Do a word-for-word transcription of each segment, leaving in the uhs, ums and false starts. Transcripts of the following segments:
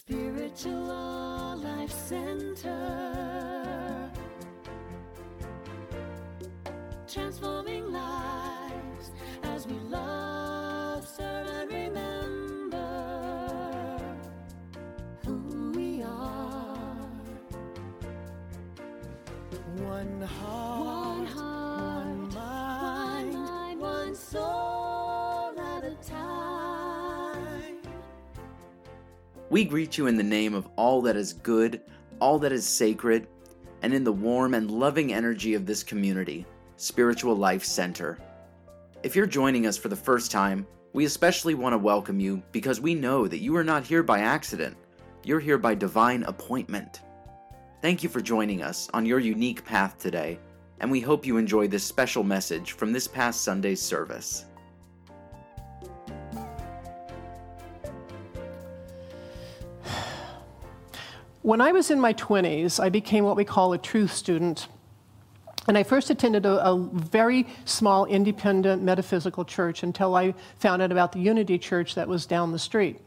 Spiritual Life Center, transforming lives as we love, serve, and remember who we are. One heart, one, heart, one mind, one, mind, one soul at a time. We greet you in the name of all that is good, all that is sacred, and in the warm and loving energy of this community, Spiritual Life Center. If you're joining us for the first time, we especially want to welcome you because we know that you are not here by accident. You're here by divine appointment. Thank you for joining us on your unique path today, and we hope you enjoy this special message from this past Sunday's service. When I was in my twenties, I became what we call a truth student. And I first attended a, a very small independent metaphysical church until I found out about the Unity Church that was down the street.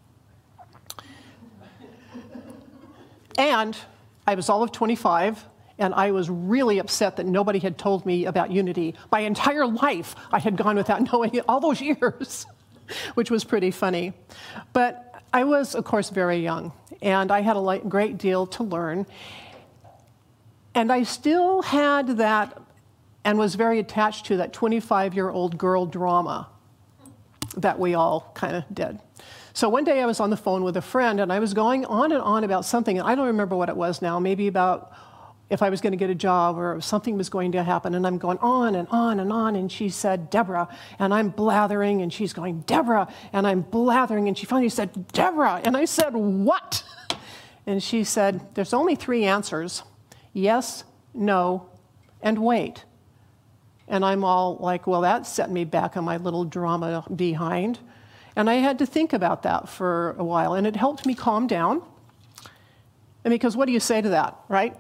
And I was all of twenty-five, and I was really upset that nobody had told me about Unity. My entire life, I had gone without knowing it all those years, which was pretty funny. But I was, of course, very young, and I had a great deal to learn. And I still had that, and was very attached to that twenty-five-year-old girl drama that we all kind of did. So one day I was on the phone with a friend, and I was going on and on about something, and I don't remember what it was now, maybe about if I was going to get a job or if something was going to happen, and I'm going on and on and on, and she said, Deborah, and I'm blathering, and she's going, Deborah, and I'm blathering, and she finally said, Deborah, and I said, what? And she said, there's only three answers, yes, no, and wait. And I'm all like, well, that set me back on my little drama behind, and I had to think about that for a while, and it helped me calm down, and because what do you say to that, right?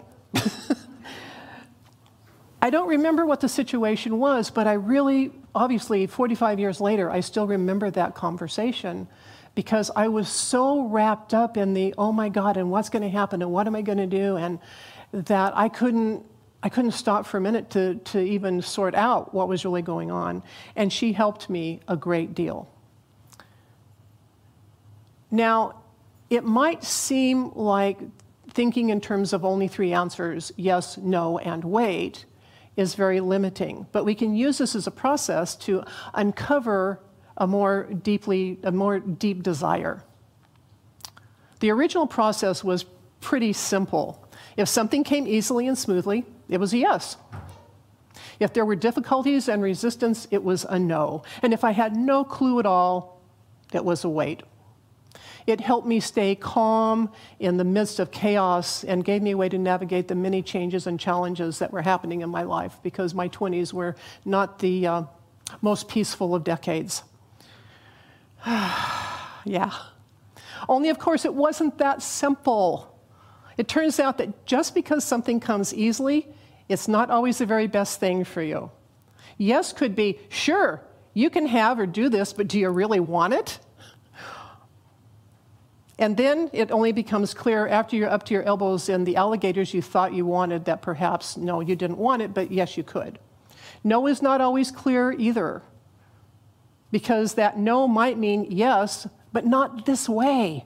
I don't remember what the situation was, but I really, obviously, forty-five years later, I still remember that conversation because I was so wrapped up in the, oh my God, and what's going to happen, and what am I going to do, and that I couldn't, I couldn't stop for a minute to, to even sort out what was really going on. And she helped me a great deal. Now, it might seem like thinking in terms of only three answers, yes, no, and wait, is very limiting. But we can use this as a process to uncover a more deeply, a more deep desire. The original process was pretty simple. If something came easily and smoothly, it was a yes. If there were difficulties and resistance, it was a no. And if I had no clue at all, it was a wait. It helped me stay calm in the midst of chaos and gave me a way to navigate the many changes and challenges that were happening in my life because my twenties were not the uh, most peaceful of decades. Yeah. Only, of course, it wasn't that simple. It turns out that just because something comes easily, it's not always the very best thing for you. Yes could be, sure, you can have or do this, but do you really want it? And then it only becomes clear after you're up to your elbows in the alligators you thought you wanted that perhaps, no, you didn't want it, but yes, you could. No is not always clear either, because that no might mean yes, but not this way.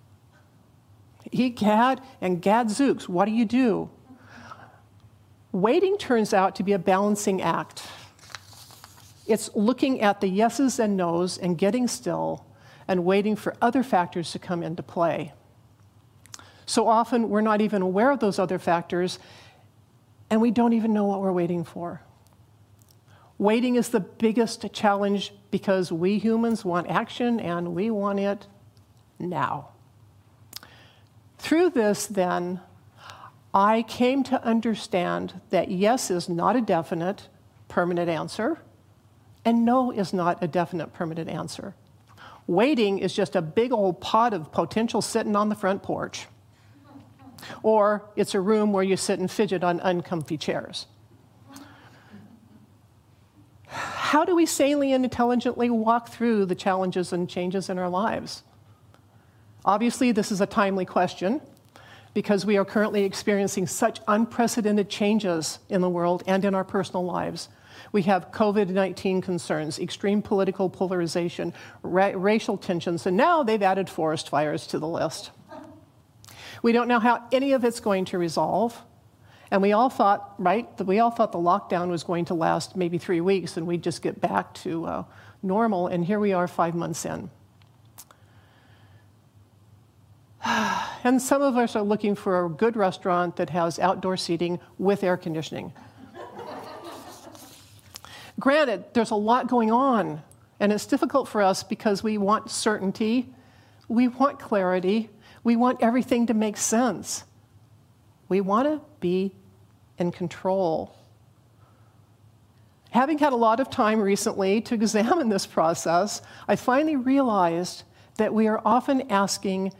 Egad and gadzooks, what do you do? Waiting turns out to be a balancing act. It's looking at the yeses and nos and getting still and waiting for other factors to come into play. So often we're not even aware of those other factors, and we don't even know what we're waiting for. Waiting is the biggest challenge because we humans want action, and we want it now. Through this, then, I came to understand that yes is not a definite, permanent answer, and no is not a definite, permanent answer. Waiting is just a big old pot of potential sitting on the front porch. Or it's a room where you sit and fidget on uncomfy chairs. How do we sanely and intelligently walk through the challenges and changes in our lives? Obviously, this is a timely question because we are currently experiencing such unprecedented changes in the world and in our personal lives. We have COVID nineteen concerns, extreme political polarization, ra- racial tensions, and now they've added forest fires to the list. We don't know how any of it's going to resolve. And we all thought, right, that we all thought the lockdown was going to last maybe three weeks and we'd just get back to uh, normal, and here we are five months in. And some of us are looking for a good restaurant that has outdoor seating with air conditioning. Granted, there's a lot going on, and it's difficult for us because we want certainty, we want clarity, we want everything to make sense. We want to be in control. Having had a lot of time recently to examine this process, I finally realized that we are often asking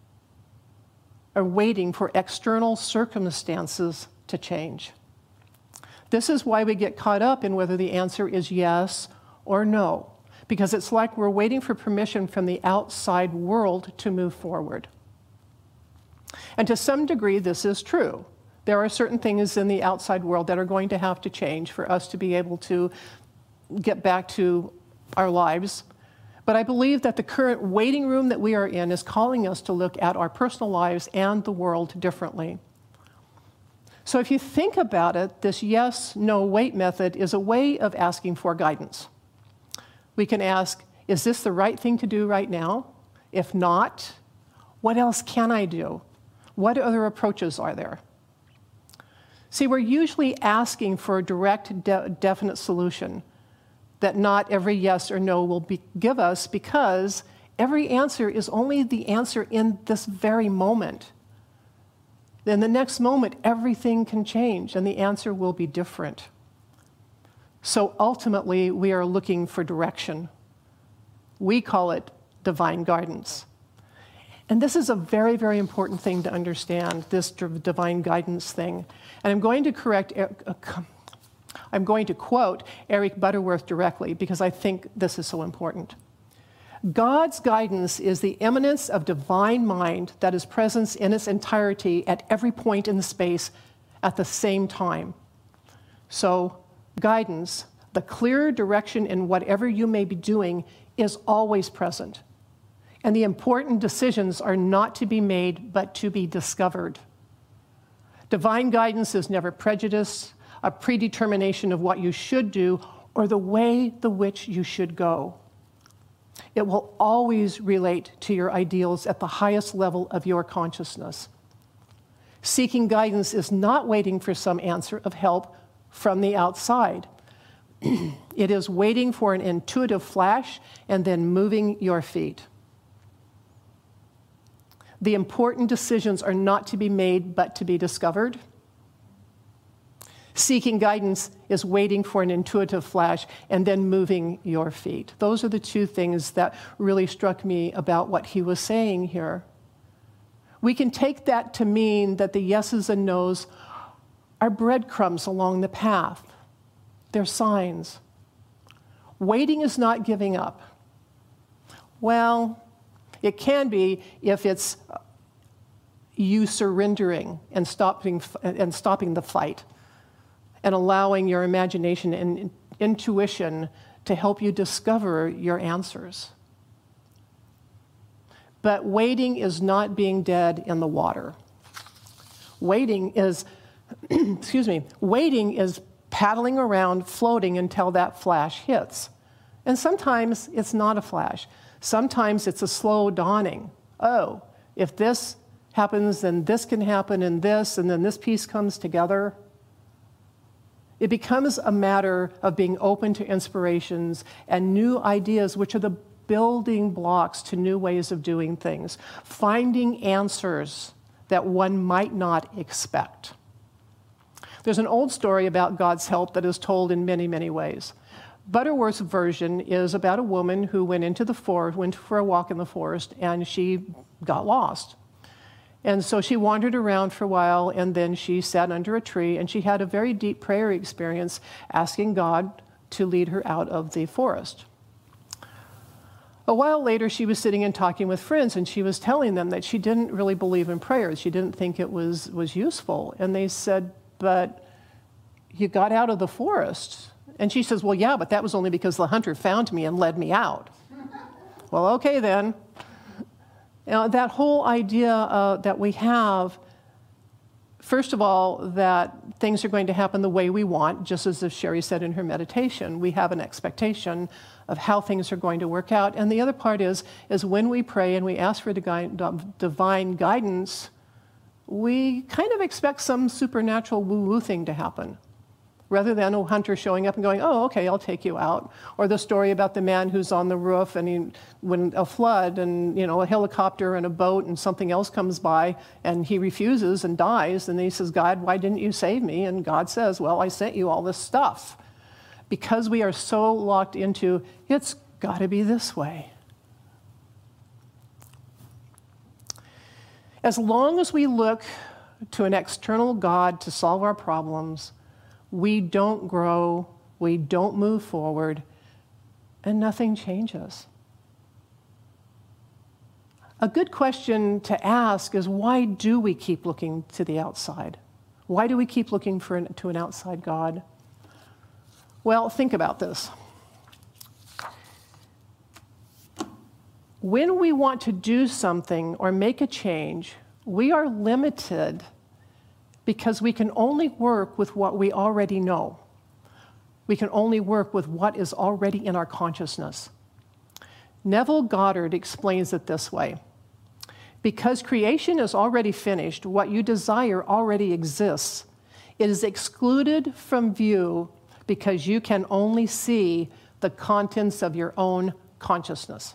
or waiting for external circumstances to change. This is why we get caught up in whether the answer is yes or no, because it's like we're waiting for permission from the outside world to move forward. And to some degree, this is true. There are certain things in the outside world that are going to have to change for us to be able to get back to our lives. But I believe that the current waiting room that we are in is calling us to look at our personal lives and the world differently. So if you think about it, this yes, no, wait method is a way of asking for guidance. We can ask, is this the right thing to do right now? If not, what else can I do? What other approaches are there? See, we're usually asking for a direct, de- definite solution that not every yes or no will be, give us, because every answer is only the answer in this very moment. Then the next moment, everything can change, and the answer will be different. So ultimately, we are looking for direction. We call it divine guidance. And this is a very, very important thing to understand, this divine guidance thing. And I'm going to correct, I'm going to quote Eric Butterworth directly because I think this is so important. God's guidance is the eminence of divine mind that is present in its entirety at every point in the space at the same time. So guidance, the clear direction in whatever you may be doing, is always present. And the important decisions are not to be made, but to be discovered. Divine guidance is never prejudice, a predetermination of what you should do, or the way the which you should go. It will always relate to your ideals at the highest level of your consciousness. Seeking guidance is not waiting for some answer of help from the outside. It is waiting for an intuitive flash and then moving your feet. The important decisions are not to be made, but to be discovered. Seeking guidance is waiting for an intuitive flash and then moving your feet. Those are the two things that really struck me about what he was saying here. We can take that to mean that the yeses and nos are breadcrumbs along the path. They're signs. Waiting is not giving up. Well, it can be if it's you surrendering and stopping, and stopping the fight and allowing your imagination and intuition to help you discover your answers. But waiting is not being dead in the water. Waiting is, excuse me, waiting is paddling around, floating until that flash hits. And sometimes it's not a flash. Sometimes it's a slow dawning. Oh, if this happens, then this can happen, and this, and then this piece comes together. It becomes a matter of being open to inspirations and new ideas, which are the building blocks to new ways of doing things, finding answers that one might not expect. There's an old story about God's help that is told in many, many ways. Butterworth's version is about a woman who went into the forest, went for a walk in the forest, and she got lost. And so she wandered around for a while, and then she sat under a tree, and she had a very deep prayer experience asking God to lead her out of the forest. A while later, she was sitting and talking with friends, and she was telling them that she didn't really believe in prayers. She didn't think it was, was useful. And they said, but you got out of the forest. And she says, well, yeah, but that was only because the hunter found me and led me out. Well, okay then. You know, that whole idea uh, that we have, first of all, that things are going to happen the way we want, just as if Sherry said in her meditation. We have an expectation of how things are going to work out. And the other part is, is when we pray and we ask for divine guidance, we kind of expect some supernatural woo-woo thing to happen, rather than a hunter showing up and going, oh, okay, I'll take you out. Or the story about the man who's on the roof and he, when a flood and, you know, a helicopter and a boat and something else comes by and he refuses and dies. And he says, God, why didn't you save me? And God says, well, I sent you all this stuff. Because we are so locked into, it's got to be this way. As long as we look to an external God to solve our problems, we don't grow, we don't move forward, and nothing changes. A good question to ask is, why do we keep looking to the outside? Why do we keep looking for an, to an outside God? Well, think about this. When we want to do something or make a change, we are limited because we can only work with what we already know. We can only work with what is already in our consciousness. Neville Goddard explains it this way. Because creation is already finished, what you desire already exists. It is excluded from view because you can only see the contents of your own consciousness.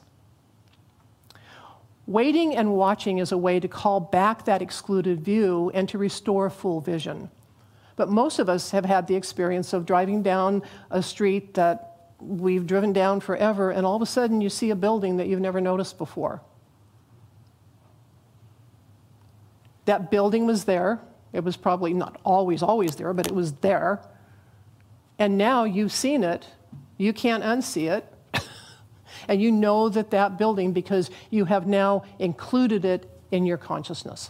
Waiting and watching is a way to call back that excluded view and to restore full vision. But most of us have had the experience of driving down a street that we've driven down forever, and all of a sudden you see a building that you've never noticed before. That building was there. It was probably not always, always there, but it was there. And now you've seen it. You can't unsee it. And you know that that building because you have now included it in your consciousness.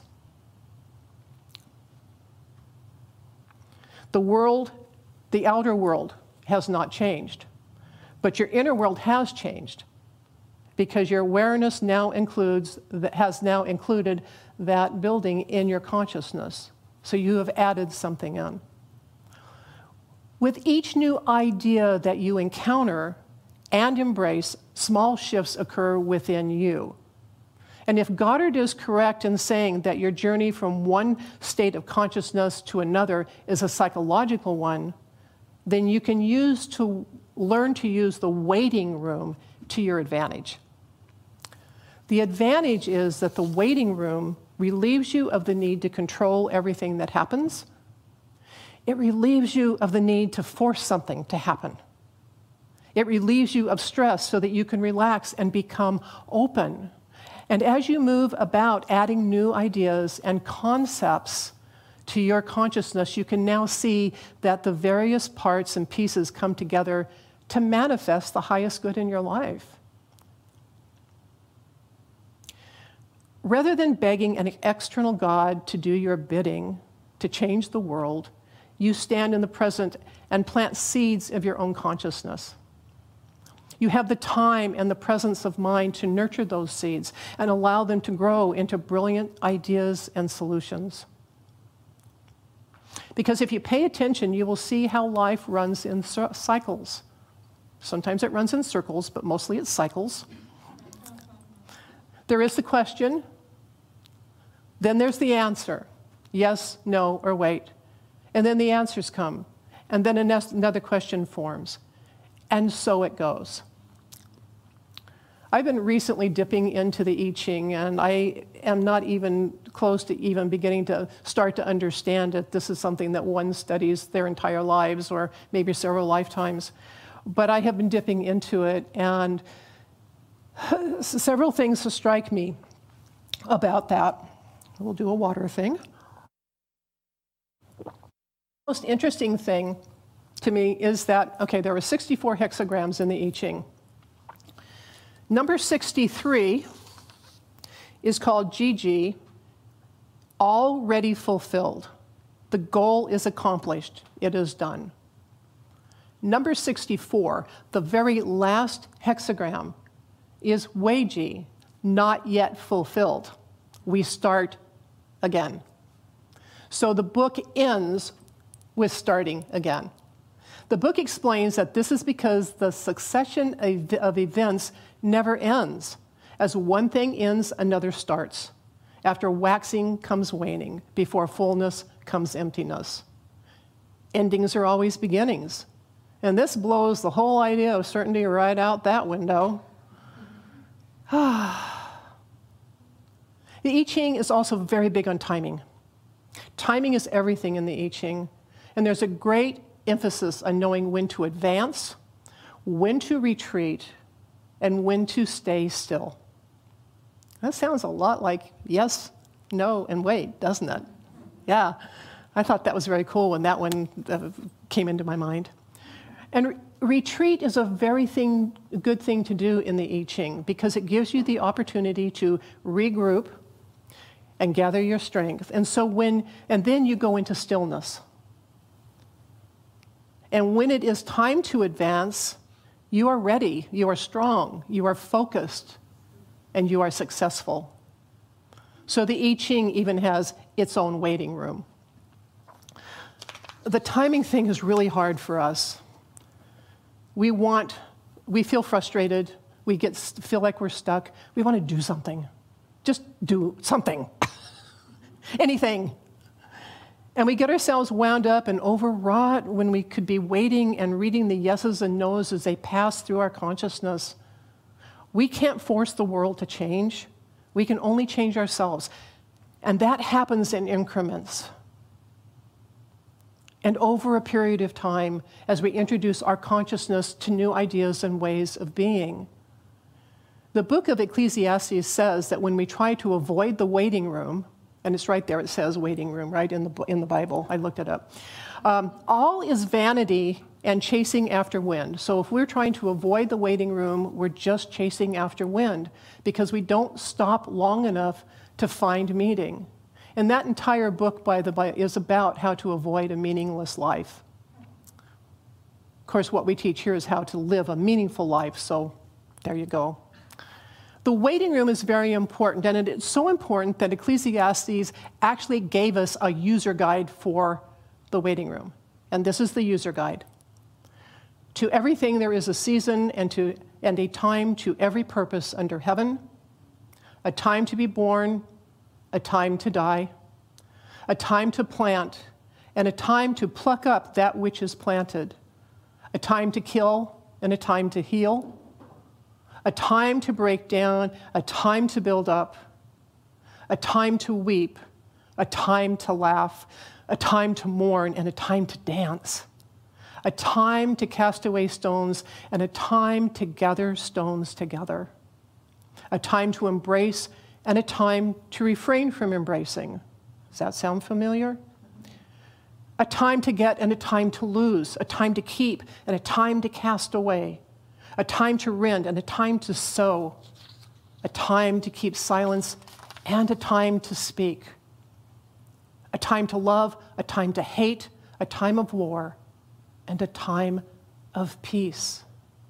The world, the outer world, has not changed. But your inner world has changed because your awareness now includes, has now included that building in your consciousness. So you have added something in. With each new idea that you encounter and embrace, small shifts occur within you. And if Goddard is correct in saying that your journey from one state of consciousness to another is a psychological one, then you can use to learn to use the waiting room to your advantage. The advantage is that the waiting room relieves you of the need to control everything that happens. It relieves you of the need to force something to happen. It relieves you of stress so that you can relax and become open. And as you move about adding new ideas and concepts to your consciousness, you can now see that the various parts and pieces come together to manifest the highest good in your life. Rather than begging an external God to do your bidding, to change the world, you stand in the present and plant seeds of your own consciousness. You have the time and the presence of mind to nurture those seeds and allow them to grow into brilliant ideas and solutions. Because if you pay attention, you will see how life runs in cycles. Sometimes it runs in circles, but mostly it's cycles. There is the question, then there's the answer, yes, no, or wait. And then the answers come, and then another question forms. And so it goes. I've been recently dipping into the I Ching, and I am not even close to even beginning to start to understand it. This is something that one studies their entire lives or maybe several lifetimes. But I have been dipping into it, and several things strike me about that. We'll do a water thing. The most interesting thing to me is that, okay, there were sixty-four hexagrams in the I Ching. Number sixty-three is called G G, already fulfilled. The goal is accomplished. It is done. Number sixty-four, the very last hexagram, is Weiji, not yet fulfilled. We start again. So the book ends with starting again. The book explains that this is because the succession of events never ends. As one thing ends, another starts. After waxing comes waning. Before fullness comes emptiness. Endings are always beginnings. And this blows the whole idea of certainty right out that window. The I Ching is also very big on timing. Timing is everything in the I Ching. And there's a great emphasis on knowing when to advance, when to retreat, and when to stay still. That sounds a lot like yes, no, and wait, doesn't it? Yeah, I thought that was very cool when that one uh, came into my mind. And re- retreat is a very thing, good thing to do in the I Ching because it gives you the opportunity to regroup and gather your strength. And so when, and then you go into stillness. And when it is time to advance, you are ready, you are strong, you are focused, and you are successful. So the I Ching even has its own waiting room. The timing thing is really hard for us. We want, we feel frustrated, we get feel like we're stuck, we want to do something. Just do something. Anything. And we get ourselves wound up and overwrought when we could be waiting and reading the yeses and nos as they pass through our consciousness. We can't force the world to change. We can only change ourselves. And that happens in increments. And over a period of time, as we introduce our consciousness to new ideas and ways of being. The book of Ecclesiastes says that when we try to avoid the waiting room, and it's right there, it says waiting room, right, in the, in the Bible. I looked it up. Um, all is vanity and chasing after wind. So if we're trying to avoid the waiting room, we're just chasing after wind because we don't stop long enough to find meaning. And that entire book by the, by, is about how to avoid a meaningless life. Of course, what we teach here is how to live a meaningful life, so there you go. The waiting room is very important, and it's so important that Ecclesiastes actually gave us a user guide for the waiting room. And this is the user guide. To everything there is a season and, to, and a time to every purpose under heaven, a time to be born, a time to die, a time to plant, and a time to pluck up that which is planted, a time to kill and a time to heal, a time to break down, a time to build up, a time to weep, a time to laugh, a time to mourn, and a time to dance, a time to cast away stones, and a time to gather stones together, a time to embrace, and a time to refrain from embracing. Does that sound familiar? A time to get and a time to lose, a time to keep and a time to cast away, a time to rend and a time to sow, a time to keep silence and a time to speak, a time to love, a time to hate, a time of war, and a time of peace.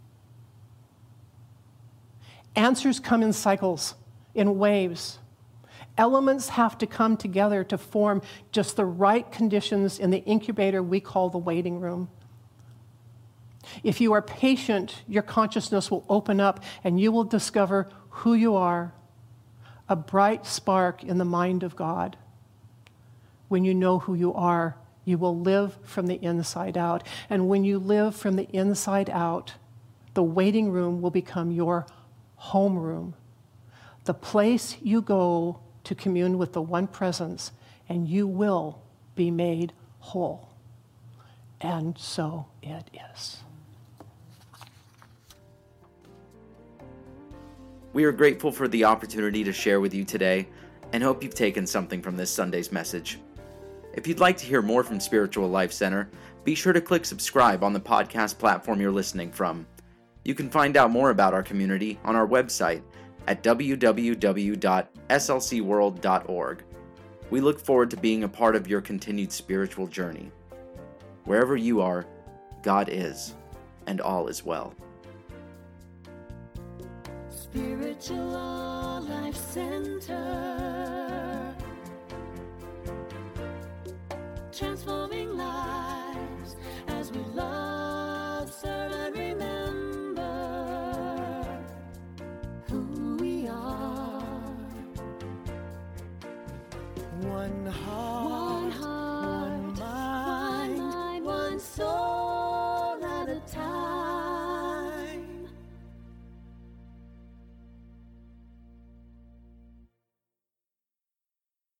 Answers come in cycles, in waves. Elements have to come together to form just the right conditions in the incubator we call the waiting room. If you are patient, your consciousness will open up and you will discover who you are, a bright spark in the mind of God. When you know who you are, you will live from the inside out. And when you live from the inside out, the waiting room will become your homeroom, the place you go to commune with the one presence, and you will be made whole. And so it is. We are grateful for the opportunity to share with you today and hope you've taken something from this Sunday's message. If you'd like to hear more from Spiritual Life Center, be sure to click subscribe on the podcast platform you're listening from. You can find out more about our community on our website at w w w dot s l c world dot org. We look forward to being a part of your continued spiritual journey. Wherever you are, God is, and all is well. Spiritual Life Center.